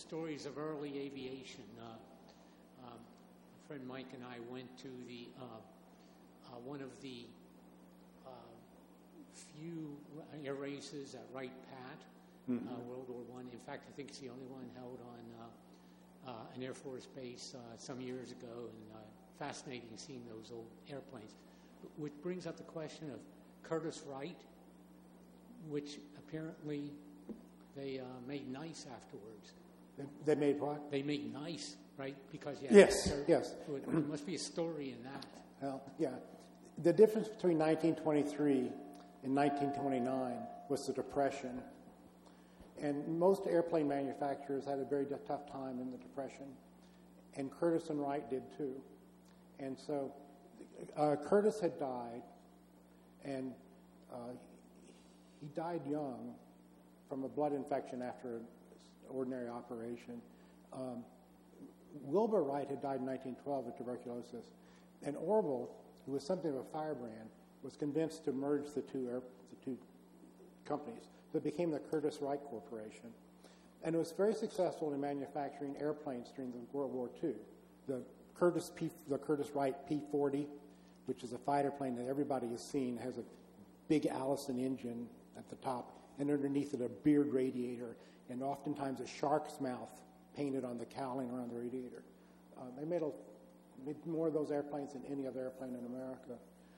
stories of early aviation. My friend Mike and I went to the one of the few air races at Wright Pat, World War I. In fact, I think it's the only one held on an Air Force base some years ago, and fascinating seeing those old airplanes. Which brings up the question of Curtiss Wright, which apparently they made nice afterwards. They made what? They made nice, right? Because yes. There must be a story in that. Well, yeah. The difference between 1923 and 1929 was the Depression. And most airplane manufacturers had a very tough time in the Depression. And Curtiss and Wright did too. And so Curtiss had died, and he died young from a blood infection after an ordinary operation. Wilbur Wright had died in 1912 of tuberculosis. And Orville, who was something of a firebrand, was convinced to merge the two companies. So it became the Curtiss-Wright Corporation. And it was very successful in manufacturing airplanes during the World War II. The Curtiss-Wright P-40, which is a fighter plane that everybody has seen, has a big Allison engine at the top, and underneath it a beard radiator, and oftentimes a shark's mouth painted on the cowling around the radiator. They made more of those airplanes than any other airplane in America.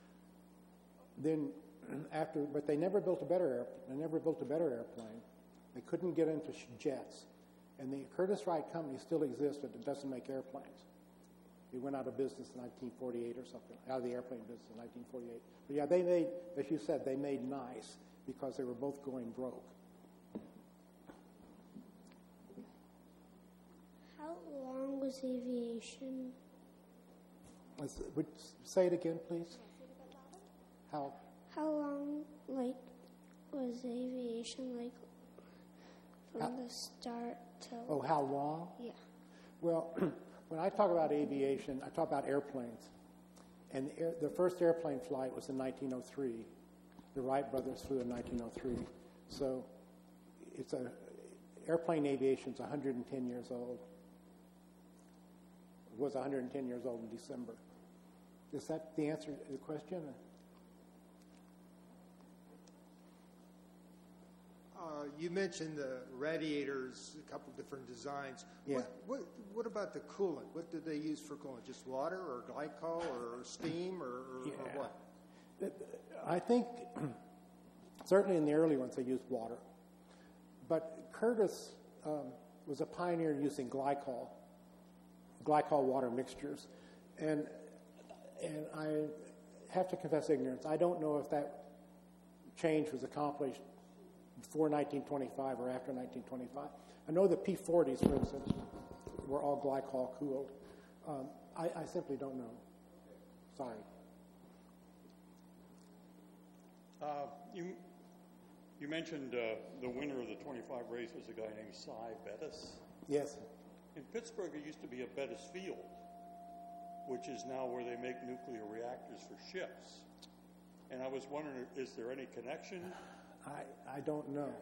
But they never built a better airplane. They couldn't get into jets, and the Curtiss-Wright company still exists, but it doesn't make airplanes. It went out of business in 1948 or something, out of the airplane business in 1948. But yeah, they made, as you said, they made nice because they were both going broke. How long was aviation? Say it again, please. How long, was aviation, from the start till... Oh, how long? Yeah. Well, when I talk about aviation, I talk about airplanes. And the first airplane flight was in 1903. The Wright brothers flew in 1903. So airplane aviation is 110 years old. It was 110 years old in December. Is that the answer to the question? You mentioned the radiators, a couple different designs. Yeah. What about the coolant? What did they use for coolant? Just water or glycol or steam or what? I think certainly in the early ones they used water. But Curtiss was a pioneer in using glycol water mixtures. And I have to confess ignorance. I don't know if that change was accomplished before 1925 or after 1925. I know the P-40s, for instance, were all glycol cooled. I simply don't know. Sorry. You mentioned the winner of the 25 race was a guy named Cy Bettis. Yes. In Pittsburgh, there used to be a Bettis Field, which is now where they make nuclear reactors for ships. And I was wondering, is there any connection? I don't know.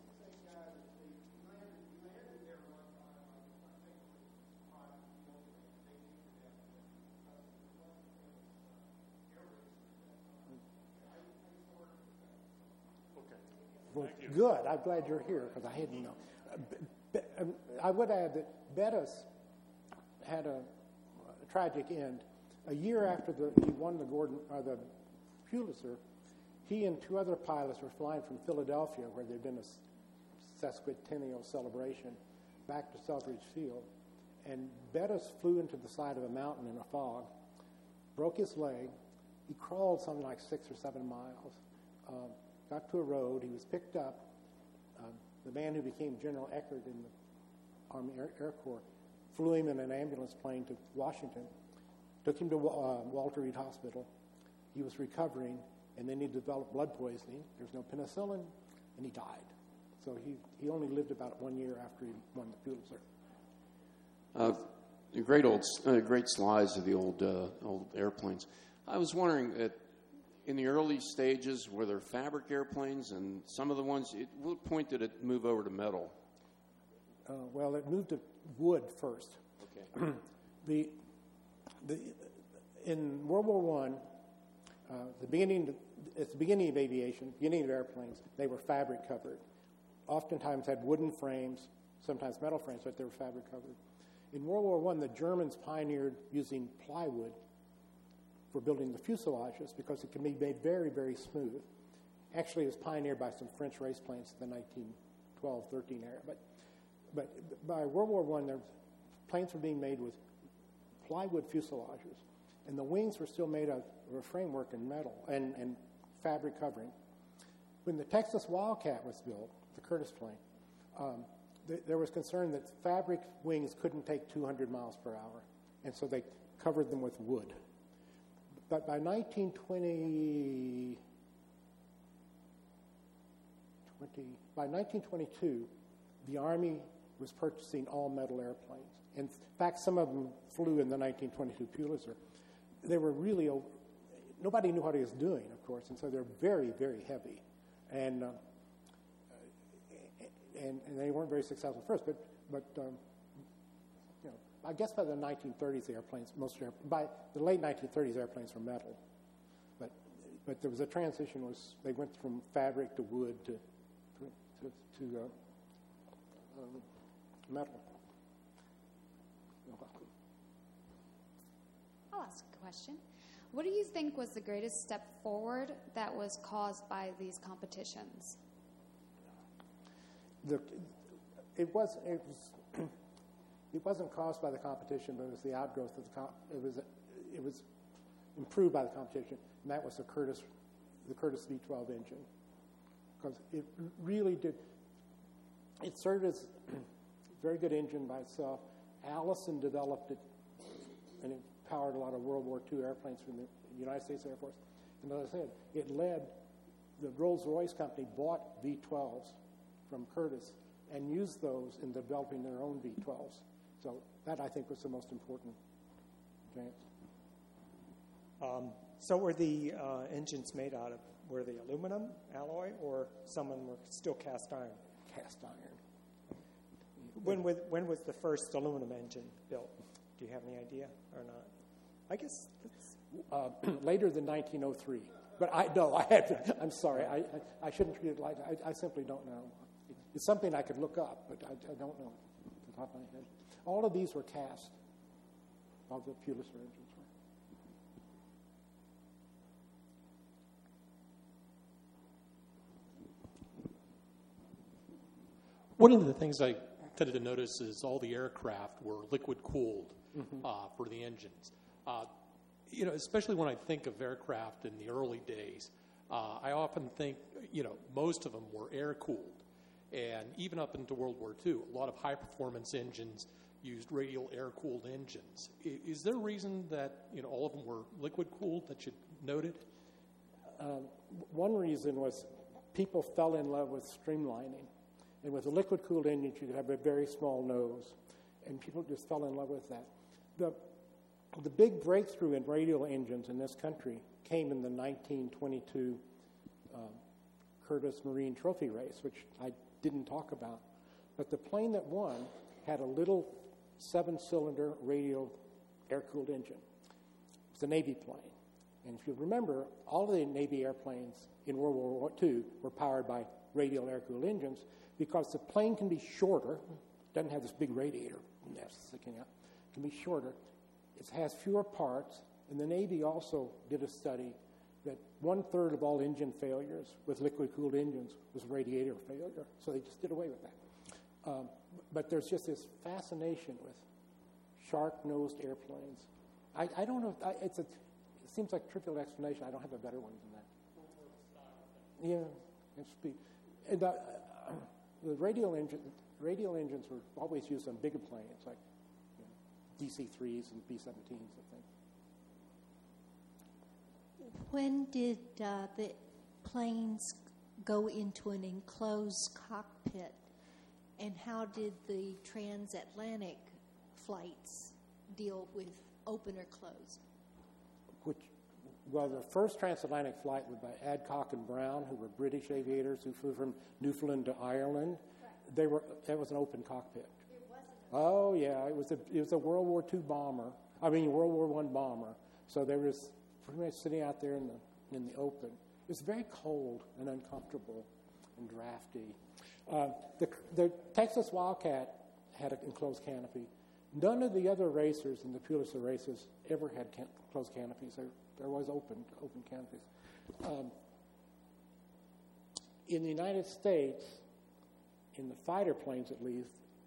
Well, good. I'm glad you're here because I didn't know. I would add that Bettis had a tragic end. A year after he won the Pulitzer, he and two other pilots were flying from Philadelphia, where there'd been a sesquicentennial celebration, back to Selfridge Field. And Bettis flew into the side of a mountain in a fog, broke his leg. He crawled something like 6 or 7 miles, got to a road. He was picked up. The man who became General Eckert in the Army Air Corps flew him in an ambulance plane to Washington, took him to Walter Reed Hospital. He was recovering, and then he developed blood poisoning. There's no penicillin, and he died. So he only lived about 1 year after he won the Pulitzer. Great slides of the old airplanes. I was wondering, in the early stages, were there fabric airplanes, and some of the ones, at what point did it move over to metal? Well, it moved to wood first. Okay. In World War I, at the beginning of aviation, beginning of airplanes, they were fabric covered. Oftentimes had wooden frames, sometimes metal frames, but they were fabric covered. In World War I, the Germans pioneered using plywood for building the fuselages because it can be made very, very smooth. Actually, it was pioneered by some French race planes in the 1912-13 era. But by World War I, planes were being made with plywood fuselages, and the wings were still made of a framework and metal and fabric covering. When the Texas Wildcat was built, the Curtiss plane, there was concern that fabric wings couldn't take 200 miles per hour, and so they covered them with wood. But by 1922, the Army was purchasing all metal airplanes. In fact, some of them flew in the 1922 Pulitzer. They were really, nobody knew what he was doing, of course, and so they're very, very heavy. And they weren't very successful at first, but you know, I guess by the 1930s, by the late 1930s, airplanes were metal. But there was a transition. They went from fabric to wood to metal. I'll ask a question. What do you think was the greatest step forward that was caused by these competitions? It wasn't caused by the competition, but it was the outgrowth of it was improved by the competition, and that was the Curtiss V12 engine, because it really did. It served as a very good engine by itself. Allison developed it, and it powered a lot of World War II airplanes from the United States Air Force. And as I said, the Rolls-Royce company bought V12s from Curtiss and used those in developing their own V12s. So that, I think, was the most important advance. So were the engines made out of, were they aluminum, alloy, or some of them were still cast iron? Cast iron. When was the first aluminum engine built? Do you have any idea or not? I guess that's... Later than 1903. But I'm sorry. I shouldn't treat it like that. I simply don't know. It's something I could look up, but I don't know off the top of my head. All of these were cast. All the Pulitzer engines were. One of the things I tended to notice is all the aircraft were liquid-cooled for the engines. Especially when I think of aircraft in the early days, I often think, most of them were air-cooled. And even up into World War II, a lot of high-performance engines used radial air-cooled engines. Is there a reason that, all of them were liquid-cooled that you noted? One reason was people fell in love with streamlining. And with a liquid-cooled engine, you could have a very small nose. And people just fell in love with that. The big breakthrough in radial engines in this country came in the 1922 Curtiss Marine Trophy Race, which I didn't talk about. But the plane that won had a little 7-cylinder radial air-cooled engine. It was a Navy plane. And if you remember, all of the Navy airplanes in World War II were powered by radial air-cooled engines because the plane can be shorter, doesn't have this big radiator nest sticking out, it can be shorter, it has fewer parts, and the Navy also did a study that 1/3 of all engine failures with liquid-cooled engines was radiator failure, so they just did away with that. But there's just this fascination with shark-nosed airplanes. I don't know, it seems like a trivial explanation. I don't have a better one than that. Yeah, it's speed. And the radial engines were always used on bigger planes, like DC-3s and B-17s, I think. When did the planes go into an enclosed cockpit, and how did the transatlantic flights deal with open or closed? Well, the first transatlantic flight was by Adcock and Brown, who were British aviators who flew from Newfoundland to Ireland. That was an open cockpit. Oh yeah, it was a World War II bomber. I mean World War I bomber. So they was pretty much sitting out there in the open. It was very cold and uncomfortable and drafty. The Texas Wildcat had an enclosed canopy. None of the other racers in the Pulitzer races ever had closed canopies. They're always open canopies. In the United States, in the fighter planes at least,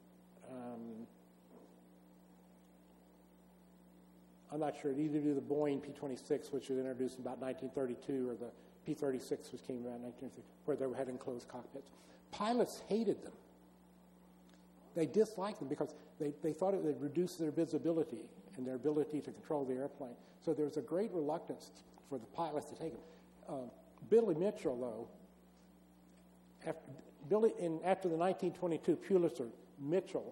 I'm not sure, either do the Boeing P-26, which was introduced in about 1932, or the P-36, which came around 1930, where they had enclosed cockpits. Pilots hated them. They disliked them because they thought it would reduce their visibility and their ability to control the airplane. So there was a great reluctance for the pilots to take them. Billy Mitchell, though, after the 1922 Pulitzer, Mitchell,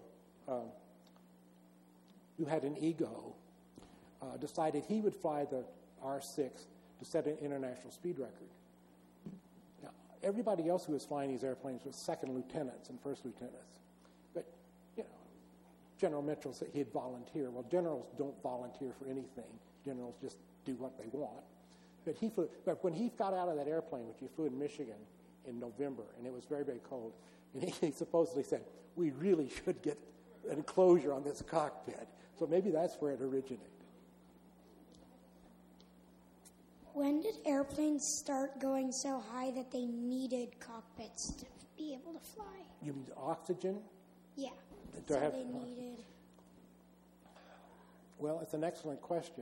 who had an ego, decided he would fly the R-6 to set an international speed record. Now, everybody else who was flying these airplanes was second lieutenants and first lieutenants. But, General Mitchell said he'd volunteer. Well, generals don't volunteer for anything. Generals just do what they want. But when he got out of that airplane, which he flew in Michigan in November, and it was very, very cold, and he supposedly said, we really should get an enclosure on this cockpit. So maybe that's where it originated. When did airplanes start going so high that they needed cockpits to be able to fly? You mean oxygen? Yeah. So they needed... Well, it's an excellent question.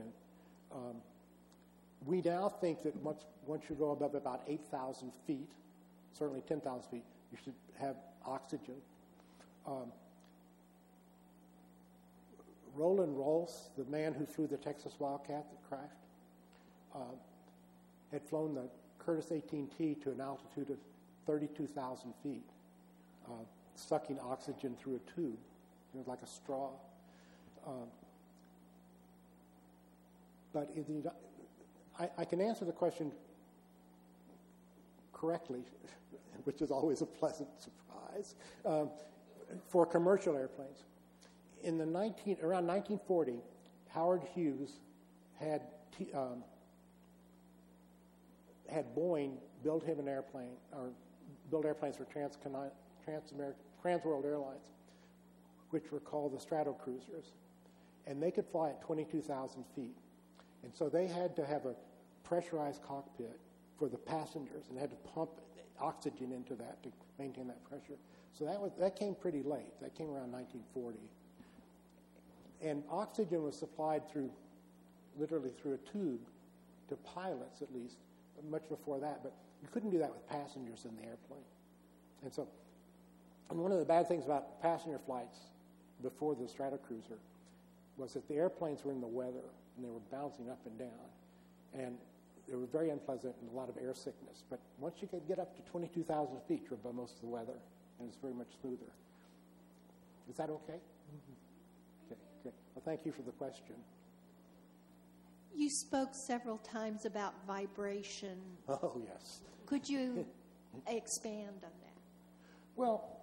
We now think that once you go above about 8,000 feet, certainly 10,000 feet, you should have oxygen. Roland Rolfs, the man who flew the Texas Wildcat that crashed, had flown the Curtiss 18T to an altitude of 32,000 feet, sucking oxygen through a tube. It was like a straw. But I can answer the question correctly, which is always a pleasant surprise, for commercial airplanes. Around 1940, Howard Hughes had Boeing build him an airplane, or build airplanes for Trans-World Airlines, which were called the Stratocruisers. And they could fly at 22,000 feet. And so they had to have a pressurized cockpit for the passengers and had to pump oxygen into that to maintain that pressure. So that came pretty late. That came around 1940. And oxygen was supplied literally through a tube to pilots at least, much before that. But you couldn't do that with passengers in the airplane. And so one of the bad things about passenger flights before the Stratocruiser was that the airplanes were in the weather and they were bouncing up and down. And they were very unpleasant and a lot of air sickness. But once you could get up to 22,000 feet, you're above most of the weather, and it's very much smoother. Is that okay? Mm-hmm. Okay, great. Well, thank you for the question. You spoke several times about vibration. Oh, yes. Could you expand on that? Well,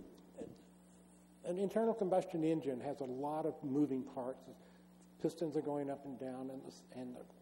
an internal combustion engine has a lot of moving parts. Pistons are going up and down, and the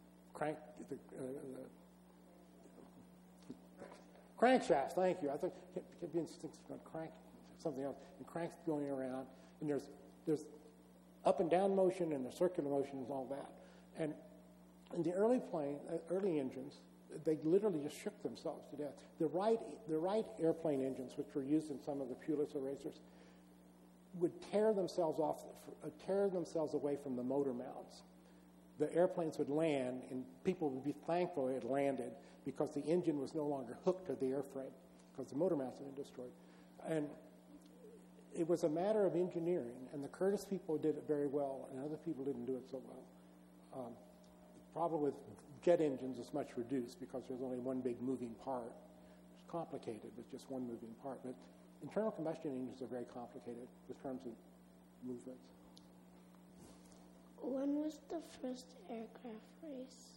crankshaft. Thank you. I think it could be interesting to crank something else. And cranks going around, and there's up and down motion and the circular motion and all that. And in the early engines, they literally just shook themselves to death. The Wright airplane engines, which were used in some of the Pulitzer racers, would tear themselves away from the motor mounts. The airplanes would land, and people would be thankful it landed because the engine was no longer hooked to the airframe because the motor mounts had been destroyed. And it was a matter of engineering, and the Curtiss people did it very well, and other people didn't do it so well. The problem with jet engines is much reduced because there's only one big moving part. It's complicated with just one moving part, but internal combustion engines are very complicated in terms of movements. When was the first aircraft race?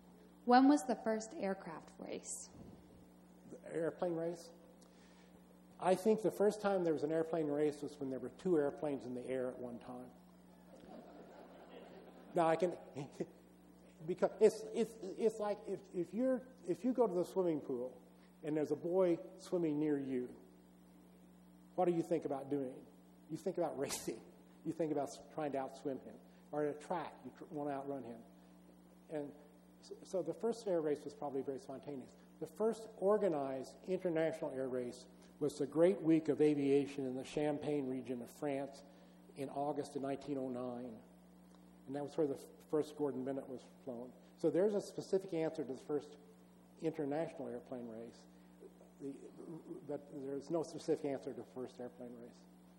When was the first aircraft race? The airplane race? I think the first time there was an airplane race was when there were 2 airplanes in the air at one time. Now I can, because it's like if you go to the swimming pool and there's a boy swimming near you, what do you think about doing? You think about racing. You think about trying to outswim him. Or at a track, you want to outrun him. And so the first air race was probably very spontaneous. The first organized international air race was the Great Week of Aviation in the Champagne region of France in August of 1909. And that was where the first Gordon Bennett was flown. So there's a specific answer to the first international airplane race. But there's no specific answer to the first airplane race.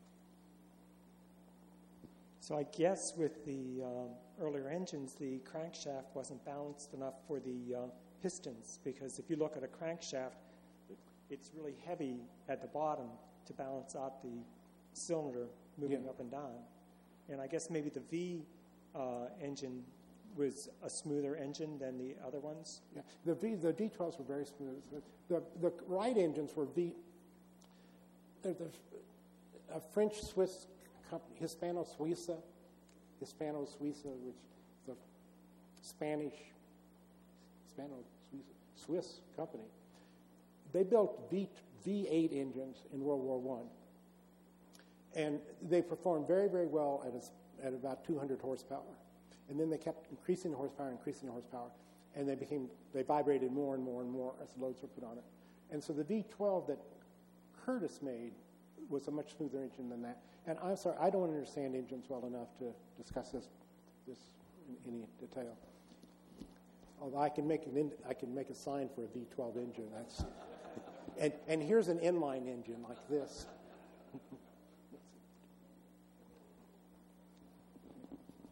So I guess with the earlier engines, the crankshaft wasn't balanced enough for the pistons, because if you look at a crankshaft, it's really heavy at the bottom to balance out the cylinder moving up and down. And I guess maybe the V engine was a smoother engine than the other ones. Yeah, the D12s were very smooth. The Wright engines were a French-Swiss company, Hispano-Suiza, which is the Spanish-Swiss company. They built V8 engines in World War I, and they performed very, very well at about 200 horsepower. And then they kept increasing the horsepower, and they vibrated more and more and more as the loads were put on it. And so the V12 that Curtiss made was a much smoother engine than that. And I'm sorry, I don't understand engines well enough to discuss this in any detail. Although I can make a sign for a V12 engine. That's and here's an inline engine like this.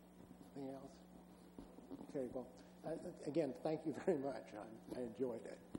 Anything else? Okay, well, again, thank you very much. I enjoyed it.